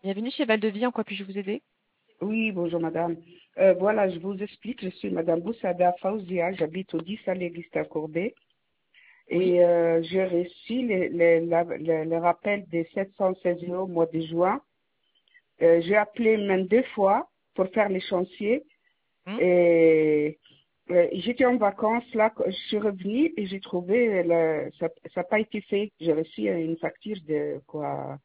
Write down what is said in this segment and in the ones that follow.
Bienvenue chez Val de Vie, en quoi puis-je vous aider? Oui, bonjour madame. Voilà, je vous explique, je suis madame Boussada Faouzia, j'habite au 10 allée Gustave Courbet Oui. et j'ai reçu le rappel des 716 euros au mois de juin. J'ai appelé même 2 fois pour faire les chantiers Hmm. et j'étais en vacances là, je suis revenue et j'ai trouvé ça n'a pas été fait. J'ai reçu une facture de quoi,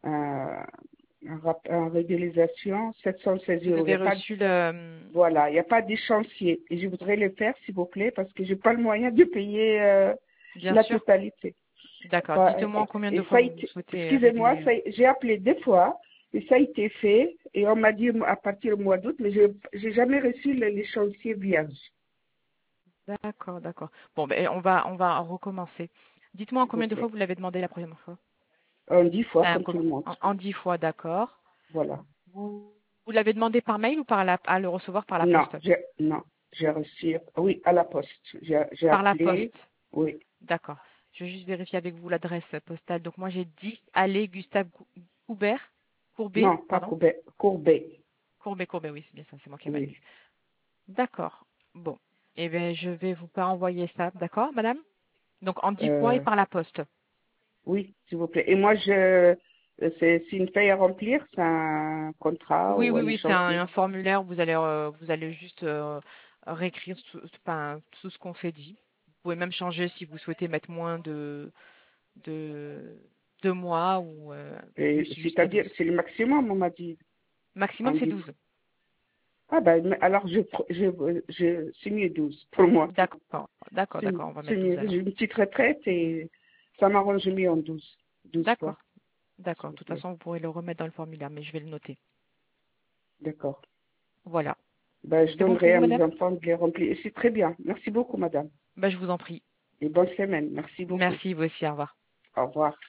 en régularisation 716 Vous euros. Il avez n'y a pas. reçu le... Voilà, il n'y a pas de chantier. Et je voudrais le faire, s'il vous plaît, parce que j'ai pas le moyen de payer Bien la sûr. totalité. D'accord. Voilà. Dites-moi combien de Et fois ça a vous été, souhaitez excusez-moi, régler. j'ai appelé 2 fois et ça a été fait. Et on m'a dit à partir du mois d'août, mais je n'ai jamais reçu les chantiers vierges, D'accord, d'accord. Bon, ben, on va recommencer. Dites-moi en s'il vous combien de fois plaît. vous l'avez demandé la première fois? 10 fois, Enfin, comme tout le monde. en 10 fois, d'accord. Voilà. Vous l'avez demandé par mail ou à le recevoir par la poste? Non, j'ai reçu, oui, à la poste. J'ai Par la appelé, poste. oui. D'accord. Je vais juste vérifier avec vous l'adresse postale. Donc moi j'ai 10 allée Gustave Coubert, Courbet, Non, pas pardon. Courbet, Courbet, Courbet, oui, c'est bien ça, c'est moi qui ai mal oui. lu. D'accord. Bon. Eh bien, je vais vous pas envoyer ça, d'accord, madame? Donc en 10 fois et Euh, par la poste. Oui, s'il vous plaît. Et moi, c'est une feuille à remplir, c'est un contrat Oui, ou oui, un oui, c'est un échéancier. formulaire. Vous allez juste réécrire enfin, tout ce qu'on s'est dit. Vous pouvez même changer si vous souhaitez mettre moins de 2 mois ou plus Et jusqu'à c'est-à-dire, 12. c'est le maximum, on m'a dit, Maximum, en c'est 10. 12. Ah ben, mais alors c'est mieux 12 pour moi. D'accord, d'accord, d'accord. On va C'est mettre 12 mieux. J'ai alors. une petite retraite et ça m'arrange mieux en 12. 12 fois, D'accord, d'accord. s'il De vous toute plaît. façon, vous pourrez le remettre dans le formulaire, mais je vais le noter. D'accord. Voilà. Ben, je C'est bon pour donnerai vous, à mes madame? enfants de les remplir. Et c'est très bien. Merci beaucoup, madame. Bah, je vous en prie. Et bonne semaine. Merci beaucoup. Merci, vous aussi. Au revoir. Au revoir.